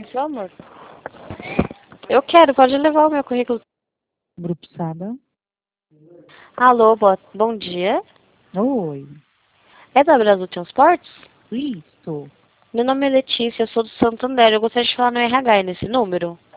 Seu amor. Eu quero, pode levar o meu currículo. Grupo Saba. Alô, bom dia. Oi. É da Brasil Transportes? Isso. Meu nome é Letícia, eu sou do Santander. Eu gostaria de falar no RH nesse número.